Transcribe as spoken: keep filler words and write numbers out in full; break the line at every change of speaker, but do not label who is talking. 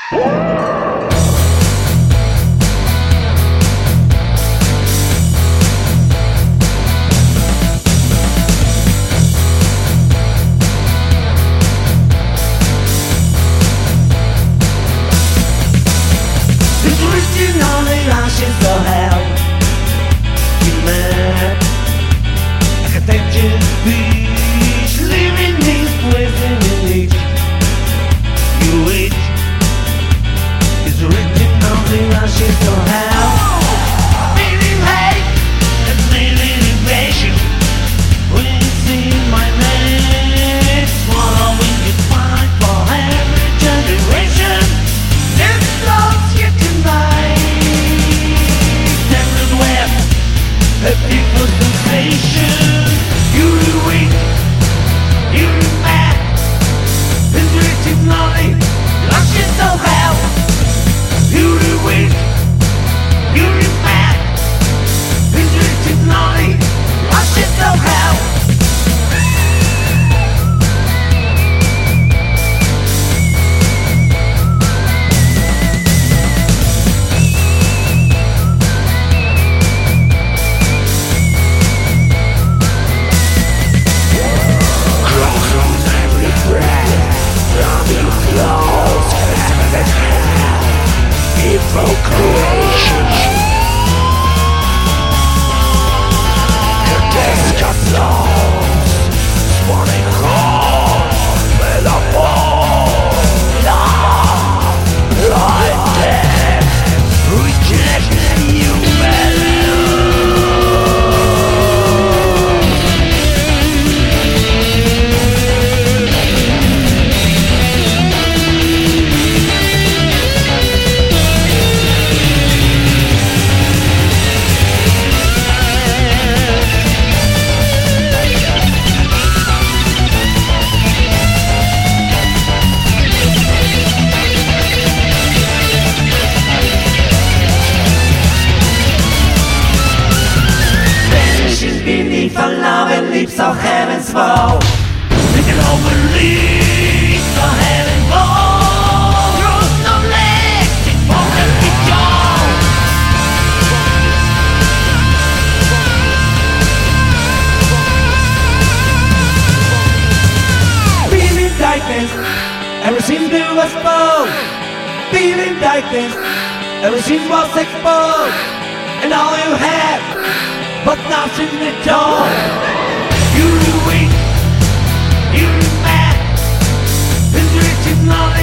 leaps of heaven's fall. We can overleap the heaven wall. Roots no legs, it won't let me go. Feeling darkness, everything there was exposed. Feeling darkness, everything was exposed. And all you had, but nothing at all. You're weak, you're mad, and you're